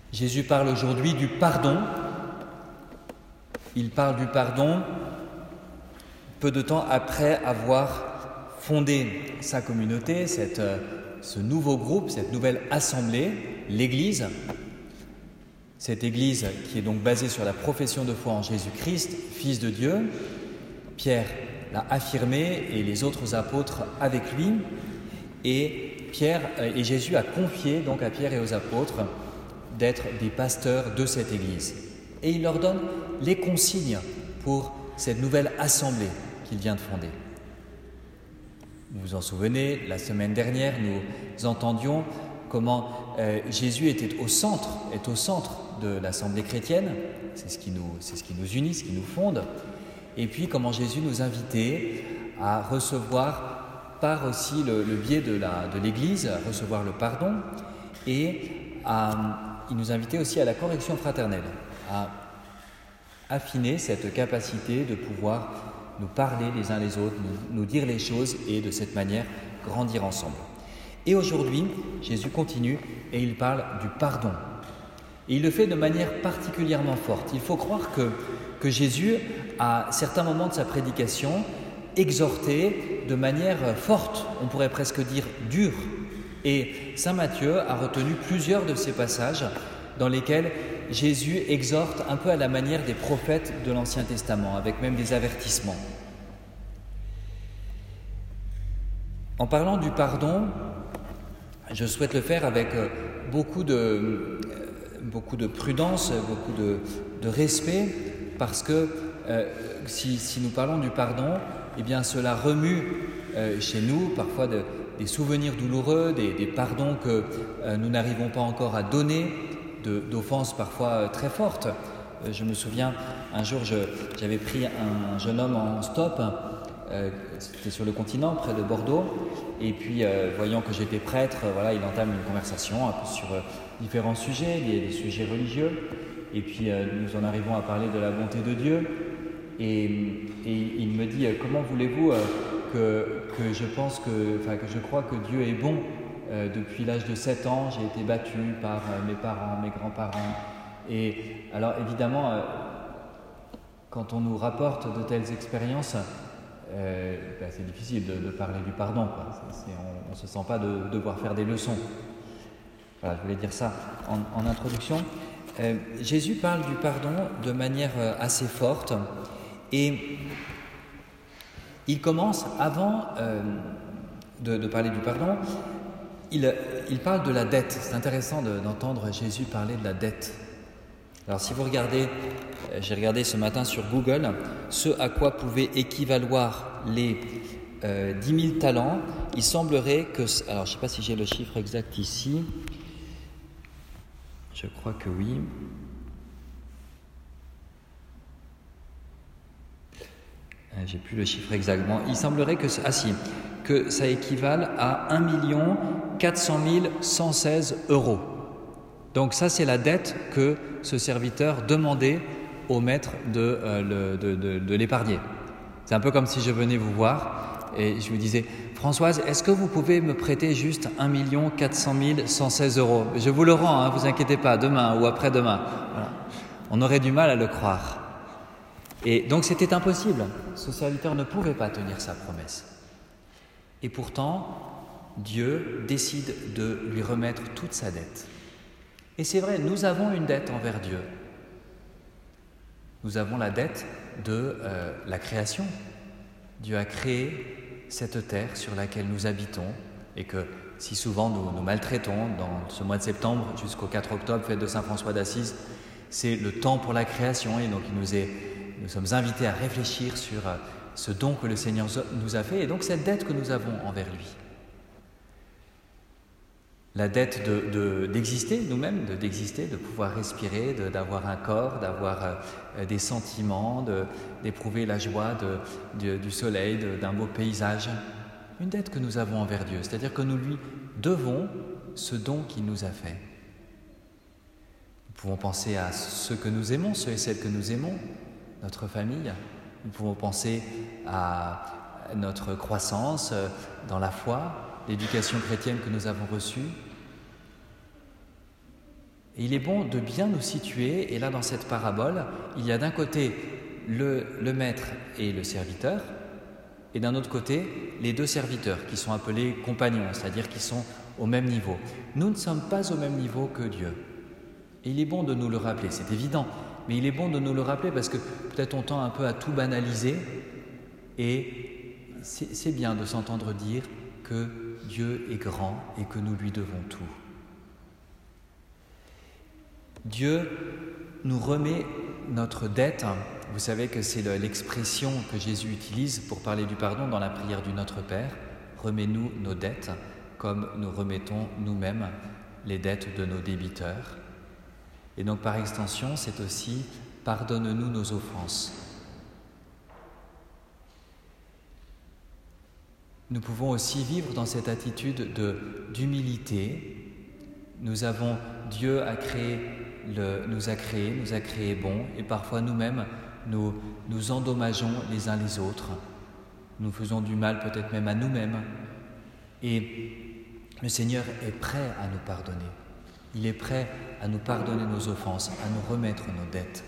Jésus parle aujourd'hui du pardon. Il parle du pardon peu de temps après avoir fondé sa communauté, ce nouveau groupe, cette nouvelle assemblée, l'Église. Cette Église qui est donc basée sur la profession de foi en Jésus-Christ, Fils de Dieu. Pierre l'a affirmé et les autres apôtres avec lui. Et Jésus a confié donc à Pierre et aux apôtres d'être des pasteurs de cette Église. Et il leur donne les consignes pour cette nouvelle assemblée qu'il vient de fonder. Vous vous en souvenez, la semaine dernière, nous entendions comment Jésus est au centre de l'assemblée chrétienne. C'est ce qui nous unit, ce qui nous fonde. Et puis comment Jésus nous invitait à recevoir par aussi le biais de l'Église, à recevoir le pardon, et il nous invitait aussi à la correction fraternelle, à affiner cette capacité de pouvoir nous parler les uns les autres, nous dire les choses et de cette manière grandir ensemble. Et aujourd'hui, Jésus continue et il parle du pardon. Et il le fait de manière particulièrement forte. Il faut croire que Jésus, à certains moments de sa prédication, exhortait de manière forte, on pourrait presque dire dure. Et saint Matthieu a retenu plusieurs de ces passages dans lesquels Jésus exhorte un peu à la manière des prophètes de l'Ancien Testament, avec même des avertissements. En parlant du pardon, je souhaite le faire avec beaucoup de prudence, beaucoup de respect, parce que si nous parlons du pardon, eh bien cela remue chez nous parfois des souvenirs douloureux, des pardons que nous n'arrivons pas encore à donner, d'offenses parfois très fortes. Je me souviens, un jour, j'avais pris un jeune homme en stop, c'était sur le continent, près de Bordeaux, et puis voyant que j'étais prêtre, il entame une conversation un peu sur différents sujets, des sujets religieux, et puis nous en arrivons à parler de la bonté de Dieu, et il me dit « Comment voulez-vous que je crois que Dieu est bon ?» Depuis l'âge de 7 ans, j'ai été battu par mes parents, mes grands-parents. Et alors évidemment, quand on nous rapporte de telles expériences, c'est difficile de parler du pardon. On ne se sent pas de devoir faire des leçons. Voilà, je voulais dire ça en introduction. Jésus parle du pardon de manière assez forte. Et il commence, avant de parler du pardon, il parle de la dette. C'est intéressant d'entendre Jésus parler de la dette. Alors si vous regardez, j'ai regardé ce matin sur Google, ce à quoi pouvaient équivaloir les 10 000 talents, il semblerait que... Alors je ne sais pas si j'ai le chiffre exact ici, je crois que oui. J'ai plus le chiffre exactement. Il semblerait que ça équivale à 1 400 116 €. Donc ça, c'est la dette que ce serviteur demandait au maître de l'épargner. C'est un peu comme si je venais vous voir et je vous disais « Françoise, est-ce que vous pouvez me prêter juste 1 400 116 €? Je vous le rends, vous inquiétez pas, demain ou après-demain. » Voilà. On aurait du mal à le croire. Et donc c'était impossible. Ce serviteur ne pouvait pas tenir sa promesse. Et pourtant, Dieu décide de lui remettre toute sa dette. Et c'est vrai, nous avons une dette envers Dieu. Nous avons la dette de la création. Dieu a créé cette terre sur laquelle nous habitons et que si souvent nous maltraitons dans ce mois de septembre jusqu'au 4 octobre, fête de Saint François d'Assise, c'est le temps pour la création et donc nous sommes invités à réfléchir sur ce don que le Seigneur nous a fait et donc cette dette que nous avons envers lui. La dette d'exister nous-mêmes, d'exister, de pouvoir respirer, d'avoir un corps, d'avoir des sentiments, d'éprouver la joie du soleil, d'un beau paysage. Une dette que nous avons envers Dieu, c'est-à-dire que nous lui devons ce don qu'il nous a fait. Nous pouvons penser à ceux que nous aimons, ceux et celles que nous aimons, notre famille. Nous pouvons penser à notre croissance dans la foi, l'éducation chrétienne que nous avons reçue. Et il est bon de bien nous situer, et là dans cette parabole, il y a d'un côté le maître et le serviteur, et d'un autre côté les deux serviteurs qui sont appelés compagnons, c'est-à-dire qui sont au même niveau. Nous ne sommes pas au même niveau que Dieu. Et il est bon de nous le rappeler, c'est évident, mais il est bon de nous le rappeler parce que peut-être on tend un peu à tout banaliser, et c'est bien de s'entendre dire que Dieu est grand et que nous lui devons tout. Dieu nous remet notre dette. Vous savez que c'est l'expression que Jésus utilise pour parler du pardon dans la prière du Notre Père. Remets-nous nos dettes comme nous remettons nous-mêmes les dettes de nos débiteurs. Et donc par extension, c'est aussi pardonne-nous nos offenses. Nous pouvons aussi vivre dans cette attitude d'humilité. Dieu nous a créés bons, et parfois nous-mêmes, nous endommageons les uns les autres. Nous faisons du mal peut-être même à nous-mêmes. Et le Seigneur est prêt à nous pardonner. Il est prêt à nous pardonner nos offenses, à nous remettre nos dettes.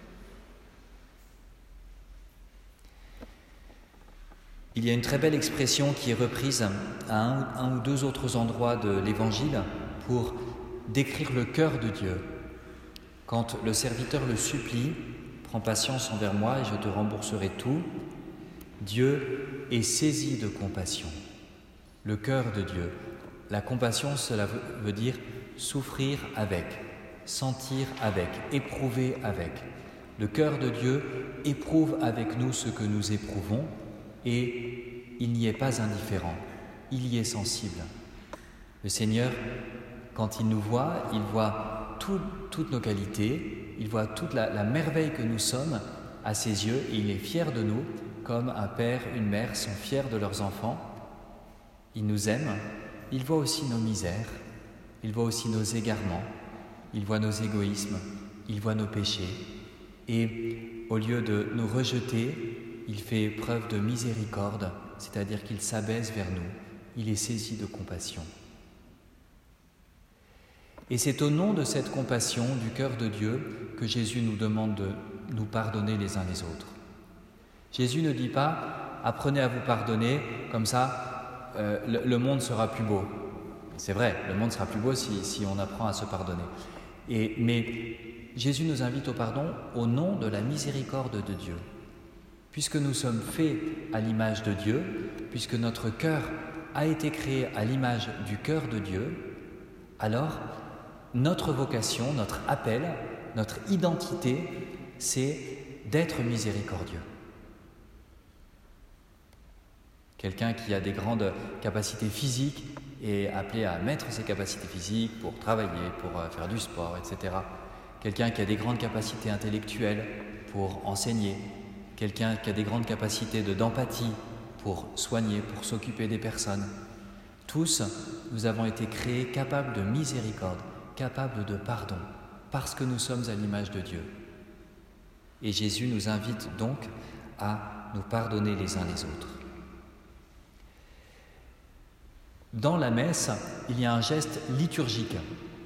Il y a une très belle expression qui est reprise à un ou deux autres endroits de l'Évangile pour décrire le cœur de Dieu. Quand le serviteur le supplie, « Prends patience envers moi et je te rembourserai tout », Dieu est saisi de compassion. Le cœur de Dieu. La compassion, cela veut dire souffrir avec, sentir avec, éprouver avec. Le cœur de Dieu éprouve avec nous ce que nous éprouvons, et il n'y est pas indifférent, il y est sensible. Le Seigneur, quand il nous voit, il voit toutes nos qualités, il voit toute la merveille que nous sommes à ses yeux, et il est fier de nous, comme un père, une mère sont fiers de leurs enfants. Il nous aime, il voit aussi nos misères, il voit aussi nos égarements, il voit nos égoïsmes, il voit nos péchés, et au lieu de nous rejeter, il fait preuve de miséricorde, c'est-à-dire qu'il s'abaisse vers nous, il est saisi de compassion. Et c'est au nom de cette compassion du cœur de Dieu que Jésus nous demande de nous pardonner les uns les autres. Jésus ne dit pas « apprenez à vous pardonner, comme ça le monde sera plus beau ». C'est vrai, le monde sera plus beau si on apprend à se pardonner. Mais Jésus nous invite au pardon au nom de la miséricorde de Dieu. Puisque nous sommes faits à l'image de Dieu, puisque notre cœur a été créé à l'image du cœur de Dieu, alors notre vocation, notre appel, notre identité, c'est d'être miséricordieux. Quelqu'un qui a des grandes capacités physiques est appelé à mettre ses capacités physiques pour travailler, pour faire du sport, etc. Quelqu'un qui a des grandes capacités intellectuelles pour enseigner. Quelqu'un qui a des grandes capacités d'empathie pour soigner, pour s'occuper des personnes. Tous, nous avons été créés capables de miséricorde, capables de pardon, parce que nous sommes à l'image de Dieu. Et Jésus nous invite donc à nous pardonner les uns les autres. Dans la messe, il y a un geste liturgique.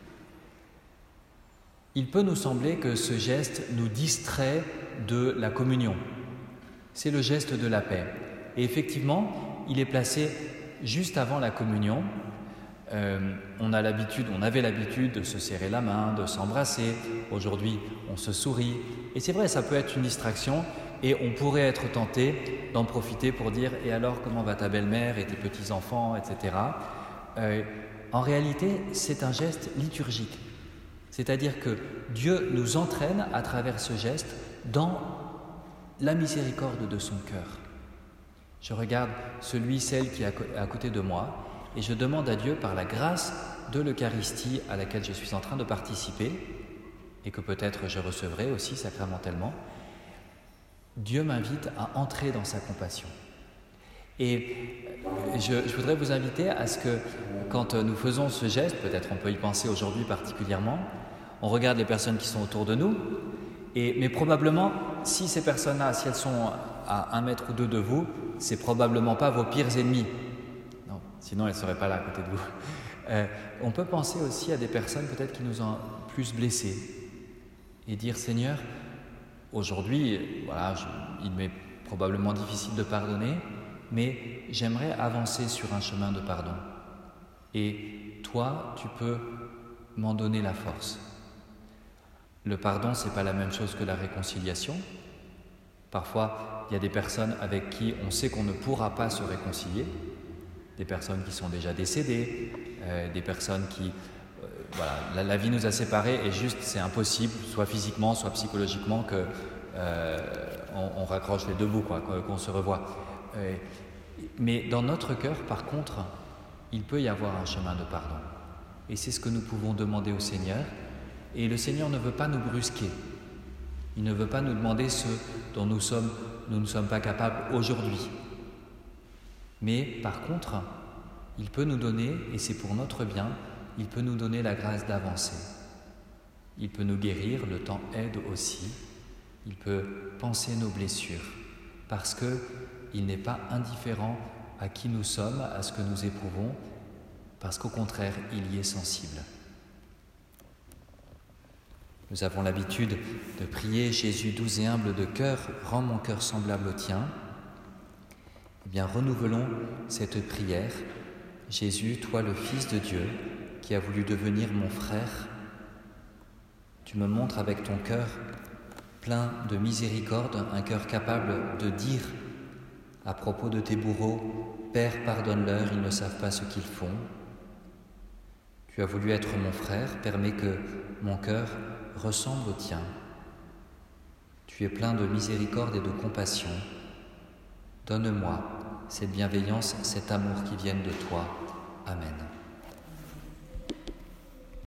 Il peut nous sembler que ce geste nous distrait de la communion. C'est le geste de la paix. Et effectivement, il est placé juste avant la communion. On avait l'habitude de se serrer la main, de s'embrasser. Aujourd'hui, on se sourit. Et c'est vrai, ça peut être une distraction. Et on pourrait être tenté d'en profiter pour dire « Et alors, comment va ta belle-mère et tes petits-enfants, etc. » En réalité, c'est un geste liturgique. C'est-à-dire que Dieu nous entraîne à travers ce geste dans la miséricorde de son cœur. Je regarde celle qui est à côté de moi et je demande à Dieu, par la grâce de l'Eucharistie à laquelle je suis en train de participer et que peut-être je recevrai aussi sacramentellement, Dieu m'invite à entrer dans sa compassion. Et je voudrais vous inviter à ce que, quand nous faisons ce geste, peut-être on peut y penser aujourd'hui particulièrement, on regarde les personnes qui sont autour de nous, mais probablement, si ces personnes-là, si elles sont à 1 mètre ou 2 de vous, c'est probablement pas vos pires ennemis. Non, sinon elles ne seraient pas là à côté de vous. On peut penser aussi à des personnes peut-être qui nous ont plus blessés et dire Seigneur, aujourd'hui, voilà, il m'est probablement difficile de pardonner, mais j'aimerais avancer sur un chemin de pardon. Et toi, tu peux m'en donner la force. Le pardon, ce n'est pas la même chose que la réconciliation. Parfois, il y a des personnes avec qui on sait qu'on ne pourra pas se réconcilier, des personnes qui sont déjà décédées, des personnes qui... voilà, la vie nous a séparés et juste c'est impossible, soit physiquement, soit psychologiquement, qu'on raccroche les deux bouts, qu'on se revoie. Mais dans notre cœur, par contre, il peut y avoir un chemin de pardon. Et c'est ce que nous pouvons demander au Seigneur. Et le Seigneur ne veut pas nous brusquer. Il ne veut pas nous demander ce dont nous ne sommes pas capables aujourd'hui. Mais par contre, il peut nous donner, et c'est pour notre bien, il peut nous donner la grâce d'avancer. Il peut nous guérir, le temps aide aussi. Il peut panser nos blessures, parce qu'il n'est pas indifférent à qui nous sommes, à ce que nous éprouvons, parce qu'au contraire, il y est sensible. Nous avons l'habitude de prier « Jésus doux et humble de cœur, rends mon cœur semblable au tien ». Eh bien, renouvelons cette prière. Jésus, toi le Fils de Dieu, qui as voulu devenir mon frère, tu me montres avec ton cœur plein de miséricorde, un cœur capable de dire à propos de tes bourreaux « Père, pardonne-leur, ils ne savent pas ce qu'ils font ». Tu as voulu être mon frère, permets que mon cœur ressemble au tien. Tu es plein de miséricorde et de compassion. Donne-moi cette bienveillance, cet amour qui viennent de toi. Amen.